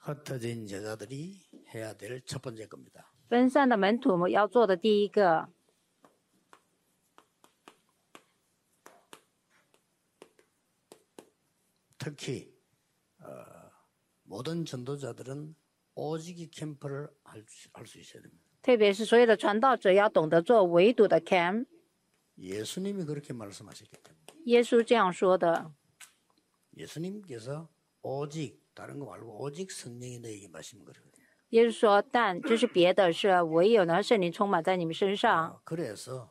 흩어진 제자들이 해야 될 첫 번째 겁니다. 分散的门徒要做的第一个， 특히 모든 전도자들은 오직이 캠프를 할 수 있어야 됩니다. 特别是所有的传道者要懂得做围堵的 camp。 예수님이 그렇게 말씀하셨기 때문에 耶稣这样说的， 예수님께서 오직 다른 거 말고 오직 성령이 너에게 마시는 거거든요. 耶稣说，但这是别的，是唯有呢圣灵充满在你们身上。 그래서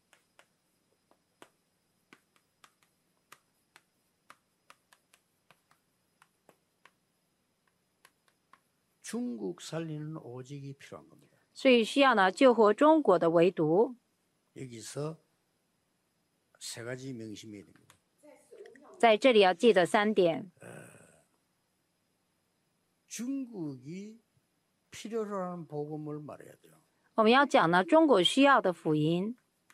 중국 살리는 오직이 필요한 겁니다. 所以需要呢救活中国的围堵。 여기서 세 가지 명심해야 됩니다. 在这里要记得3点： 중국이 필요로 하는 복음을 말해야 돼요. 我们要讲呢中国需要的福音。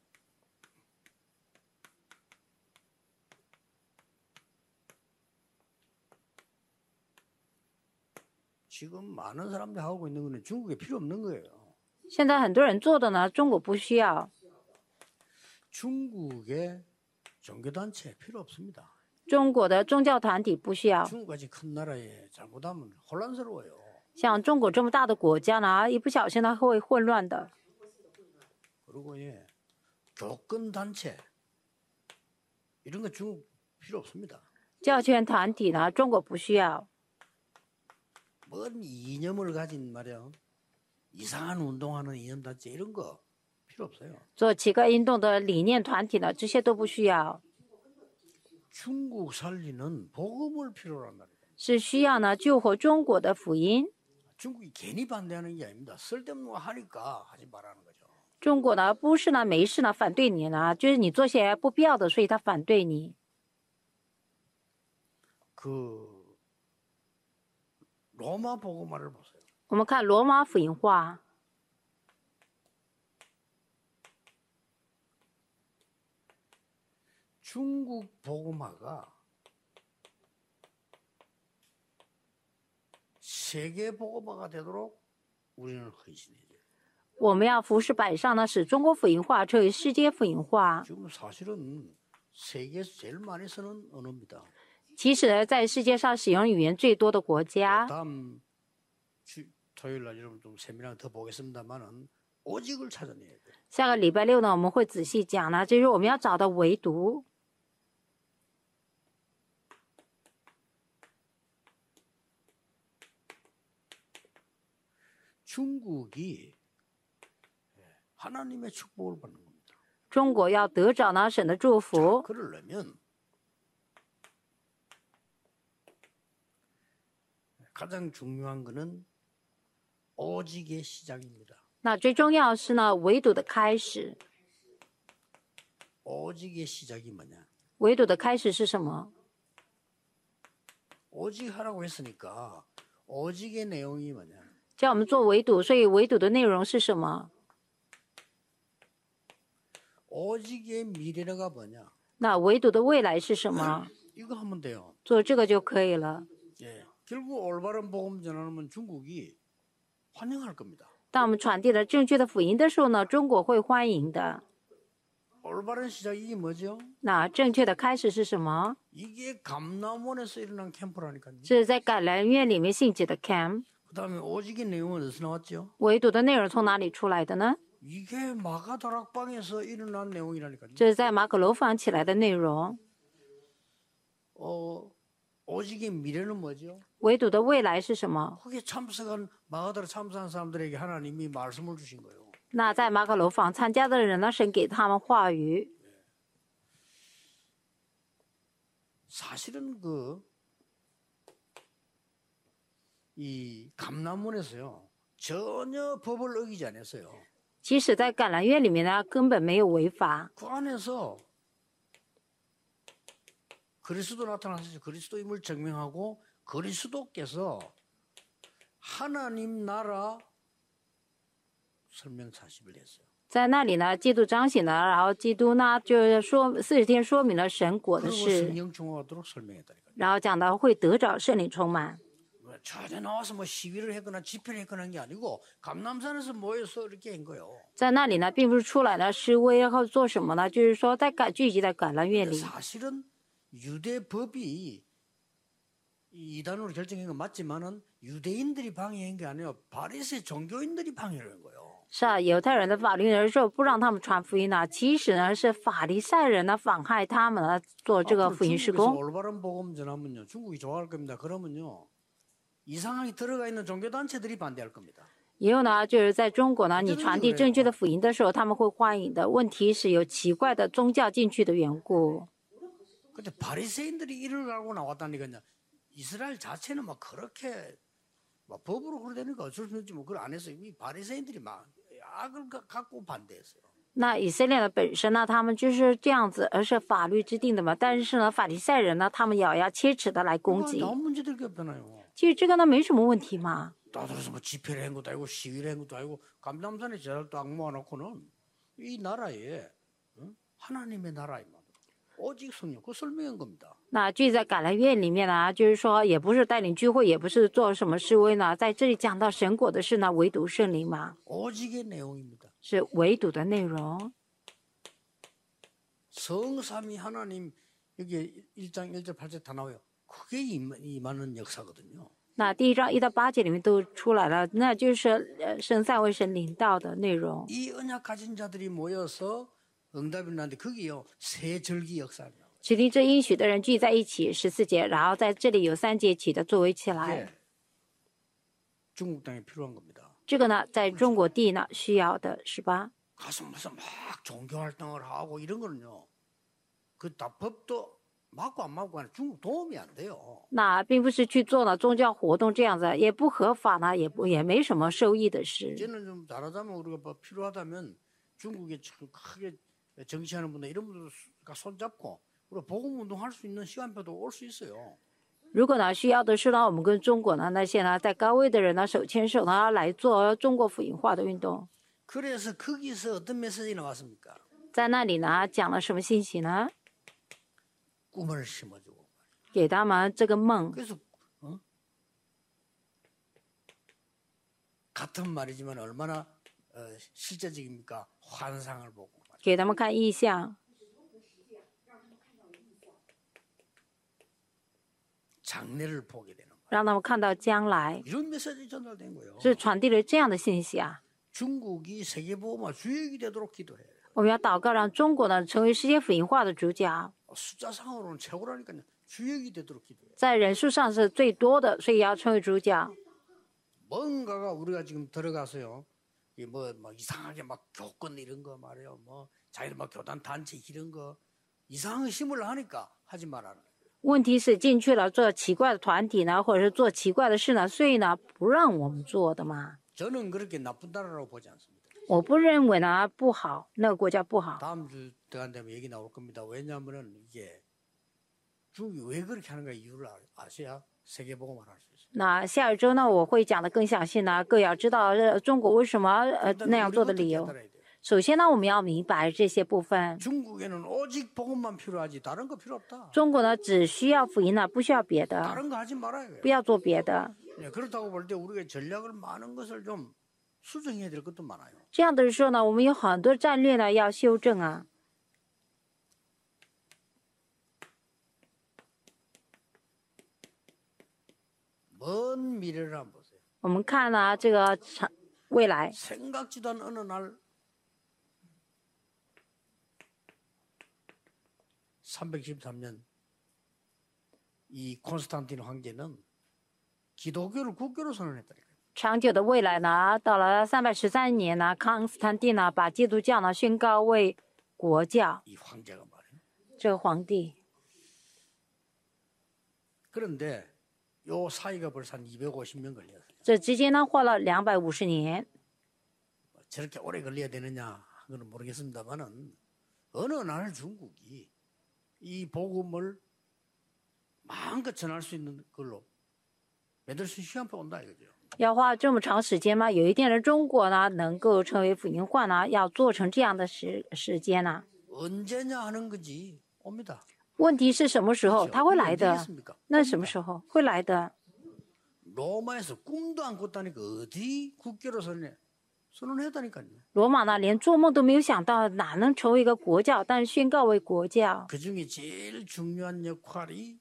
지금 많은 사람들이 하고 있는 거는 중국에 필요 없는 거예요. 现在很多人做的呢，中国不需要。 중국의 종교단체 필요 없습니다. 中国的宗教团体不需要。 중국같이 큰 나라에 잘못하면 혼란스러워요. 像中国这么大的国家呢，一不小心它会混乱的。 그리고 교권단체 이런 거 중국 필요 없습니다. 教圈团体呢，中国不需要。 뭔 이념을 가진 말이야 이상한 운동하는 이념단체 이런 거 필요 없어요. 做奇怪运动的理念团体呢，这些都不需要。 중국 살리는 복음을 필요로 한다. 是需要呢救活中国的福音。 중국이 괜히 반대하는 게 아닙니다. 쓸데없는 거 하니까 하지 말라는 거죠. 中国呢不是呢没事呢反对你呢，就是你做些不必要的，所以他反对你。 로마 복음화를 보세요. 我们看罗马福音话， 중국 복음화가 세계 복음화가 되도록 우리는 헌신해야 돼요. 我们要服侍百上呢，使中国福音化成为世界福音化。 지금 사실은 세계에서 제일 많이 쓰는 언어입니다. 其实呢，在世界上使用语言最多的国家， 다음 토요일 날 여러분 좀 세미나 더 보겠습니다만은 오직을 찾아내야 돼요. 下个礼拜6呢，我们会仔细讲呢，就是我们要找到唯独。 중국이 하나님의 축복을 받는 겁니다. 中国要得着呢神的祝福， 그러려면 가장 중요한 것은 오직의 시작입니다. 那最重要是呢唯独的开始。 오직의 시작이 뭐냐? 唯独的开始是什么？ 오직 하라고 했으니까 오직의 내용이 뭐냐? 叫我们做唯独，所以唯独的内容是什么？ 오직의 미래가 뭐냐? 那唯独的未来是什么？ 이거 하면 돼요. 做这个就可以了。 예. 결국 올바른 복음 전하면 중국이 환영할 겁니다. 当我们传递了正确的福音的时候呢，中国会欢迎的。 올바른 시작이 뭐죠? 那正确的开始是什么？ 이게 감남원에서 일어난 캠프라니까요. 是在橄榄院里面兴起的 camp。 그다음에 오직의 내용은 어디서 나왔죠? 唯独的内容从哪里出来的呢？ 이게 마가다락방에서 일어난 내용이라니까요. 这是在马可楼房起来的内容。 오직의 미래는 뭐죠? 唯独的未来是什么？ 거기에 마가다락 참석한 사람들에게 하나님이 말씀을 주신 거예요. 那在马可楼房参加的人呢，神给他们话语。 사실은 이 감남원에서요 전혀 법을 어기지 않았어요. 即使在橄榄院里面呢，根本没有违法。 그 안에서 그리스도 나타나셔서 그리스도임을 증명하고 그리스도께서 하나님 나라 설명 40일 했어요. 在那里呢，基督彰显了，然后基督呢就是说40天说明了神国的 그리고 事， 성령 충만하도록 설명했다니까요. 然后讲到会得着圣灵充满。 전혀 나와서 뭐 시위를 했거나 집회를 했거나 한 게 아니고 감남산에서 모여서 이렇게 한 거예요. 在那里呢，并不是出来呢示威，然后做什么呢？就是说聚集在橄榄园 근데 里。 사실은 유대 법이 이단으로 결정한 건 맞지만은 유대인들이 방해한 게 아니라 바리새 종교인들이 방해를 한 거예요. 是啊，犹太人的法律人说不让他们传福音呢，其实呢是法利赛人呢妨害他们呢做这个 앞으로 福音施 중국에서 工。 올바른 복음 전하면요, 중국이 좋아할 겁니다. 그러면요, 이상하게 들어가 있는 종교 단체들이 반대할 겁니다. 以后呢，就是在中国呢，你传递正确的福音的时候，他们会欢迎的。问题是有奇怪的宗教进去的缘故。 근데 바리새인들이 이를 갈고 나왔다니까 이스라엘 자체는 막 그렇게 막 법으로 그러다니까 어쩔 수 없지 뭐 그걸 안 해서 이 바리새인들이 막 악을 갖고 반대했어요. 那以色列的本身呢，他们就是这样子，而是法律制定的嘛。但是呢，法利赛人呢，他们咬牙切齿的来攻 그러니까 击。 아무 문제될 게 없잖아요. 其实这个呢没什么问题嘛。 따들어서 뭐 집회를 한 것도 아니고 시위를 한 것도 아니고 감남산에 저를 딱 모아놓고는 이 나라에 하나님의 나라에 오직 성령 그 설명한 겁니다. 那聚在橄榄园里面呢，就是说也不是带领聚会，也不是做什么示威呢，在这里讲到神果的事呢，唯独圣灵嘛， 오직의 내용입니다. 是唯独的内容。 성삼위 하나님 여기 1장 1절 8절 다 나와요. 그게 임하는 역사거든요. 那第1章1到8节里面都出来了，那就是圣三位神领导的内容。 이 언약 가진 자들이 모여서 응답이 나는데 거기요 세 절기 역사입니다. 指定这应许的人聚在一起14节，然后在这里有3节起的作为起来。 이게 중국 땅에 필요한 겁니다. 这个呢，在中国地呢需要的是吧？ 가서 무슨 막 종교 활동을 하고 이런 거는요. 그 다 법도 맞고 안 맞고 하는 중국 도움이 안 돼요. 那并不是去做呢宗教活动这样子，也不合法呢，也没什么受益的事。 이제는 좀 잘하자면 우리가 뭐 필요하다면 중국에 크게 정치하는 분들 이런 분들과 손잡고 우리가 복음 운동할 수 있는 시간표도 올 수 있어요. 如果呢需要的是呢，我们跟中国呢那些呢在高位的人呢手牵手呢来做中国福音化的运动。 그래서 거기서 어떤 메시지 나왔습니까? 在那里呢讲了什么信息呢？ 꿈을 심어주고. 给他们这个梦， 그래서 같은 말이지만 얼마나 실제적입니까? 환상을 보고 给他们看意象， 장래를 보게 되는 거예요. 让他们看到将来， 이런 메시지 전달된 거예요. 是传递了这样的信息啊。 중국이 세계보험화 주역이 되도록 기도해요. 我们要祷告，让中国呢成为世界福音化的主角， 숫자상으로는 최고라니까요. 주역이 되도록 기도해요. 在人数上是最多的，所以要成为主角。 뭔가가 우리가 지금 들어가서요. 뭐 이상하게 막 교권 이런 거 말이에요. 뭐 자기들 막 교단 단체 이런 거 이상한 힘을 하니까 하지 말아라. 问题是进去了做奇怪的团体呢，或者是做奇怪的事呢，所以呢不让我们做的嘛。 저는 그렇게 나쁜 나라라고 보지 않습니다. 我不认为呢不好，那个国家不好。 다음 주 들어간다면 얘기 나올 겁니다. 왜냐하면은 이게 중국이 왜 그렇게 하는가 이유를 아셔야 세계보험을 할 수 있어요. 那下一周呢，我会讲的更详细呢，各要知道中国为什么那样做的理由。 깨달아야 돼요. 首先呢，我们要明白这些部分。 중국에는 오직 복음만 필요하지 다른 거 필요 없다. 中国呢只需要福音呢，不需要别的， 다른 거 하지 말아야 돼요. 不要做别的。 네, 그렇다고 볼 때 우리가 전략을 많은 것을 좀 수정해야 될 것도 많아요. 这样的时候呢，我们有很多战略呢要修正啊。 먼 미래를 한번 보세요. 我们看呢这个未来， 생각지도 않은 어느 날 313년 이 콘스탄틴 황제는 기독교를 국교로 선언했다. 长久的未来呢，到了313年呢，康斯坦丁呢把基督教呢宣告为国教。 이 황제가 말이에요. 这个皇帝， 그런데 요 사이가 벌써 한 250년 걸렸어요. 这之间呢花了250年。 저렇게 오래 걸려야 되느냐 그건 모르겠습니다만은 어느 날 중국이 이 복음을 마음껏 전할 수 있는 걸로 만들 수 있는 시간표 온다 이거죠. 要花这么长时间吗？有一天的中国呢，能够成为福音化呢，要做成这样的时间呢？ 언제냐 하는 거지 옵니다. 问题是什么时候它会来的？ 언제겠습니까? 那什么时候会来的？ 로마에서 꿈도 안 꿨다니까 어디 국교로 선언했다니까요. 罗马呢，连做梦都没有想到哪能成为一个国教，但是宣告为国教。 그 중에 제일 중요한 역할이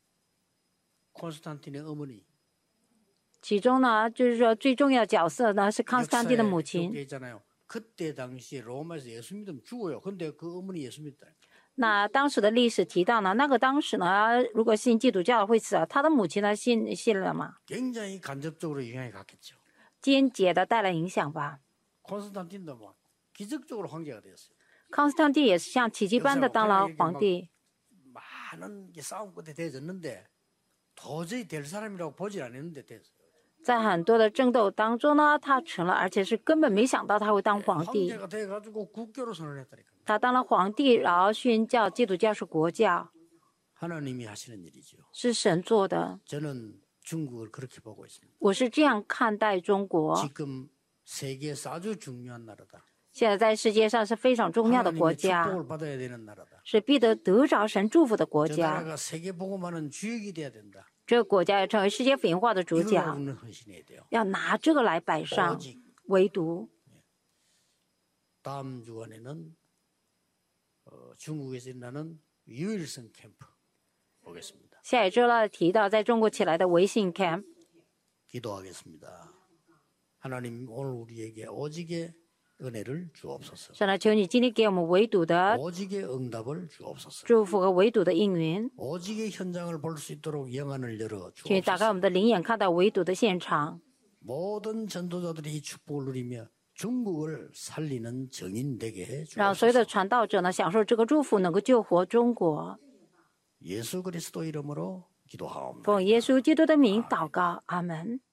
콘스탄틴의 어머니. 其中呢，就是说最重要的角色呢是康斯坦丁的母 역사에 亲。 기록되어 있잖아요. 그때 당시에 로마에서 예수 믿으면 죽어요. 근데 그 어머니 예수 믿다. 那当时的历史提到呢，那个当时呢，如果信基督教会死，他的母亲呢信了嘛， 굉장히 간접적으로 영향이 갔겠죠. 间接的带来影响吧。 콘스탄틴도 뭐 기적적으로 황제가 되었어요. 康斯坦丁也是像奇迹般的当了皇帝。 많은 게 싸움 끝에 되어졌는데 도저히 될 사람이라고 보질 않았는데 됐어요. 在很多的争斗当中呢，他成了，而且是根本没想到他会当皇帝。 황제가 돼가지고 국교로 선언했다니까. 他当了皇帝，然后宣教基督教是国教， 하나님이 하시는 일이죠. 是神做的。 저는 중국을 그렇게 보고 있습니다. 我是这样看待中国， 지금 세계에서 아주 중요한 나라다. 现在在世界上是非常重要的国 하나님의 家， 축복을 받아야 되는 나라다. 是必得着神祝福的国 저 家。 나라가 세계 복음하는 주역이 돼야 된다. 这个国家要成为世界福音化的主 이걸 角， 우리는 헌신해야 돼요. 要拿这个来摆上。 오직 唯独 다음 주간에는 중국에서 일어나는 유일성 캠프 보겠습니다. 下一周呢，提到在中国起来的微信 camp， 기도하겠습니다. 하나님 오늘 우리에게 오직의 은혜를 주옵소서. 神呢，求你今天给我们唯独的 오직의 응답을 주옵소서. 祝福和唯独的应允， 오직의 현장을 볼 수 있도록 영안을 열어 请你打开 주옵소서. 我们的灵眼，看到唯独的现场。 모든 전도자들이 이 축복을 누리며 중국을 살리는 정인 되게 해 让所有的 주옵소서. 传道者呢，享受这个祝福，能够救活中国。 예수 그리스도 이름으로 기도하옵나이다. 奉耶稣基督的名祷告，阿门。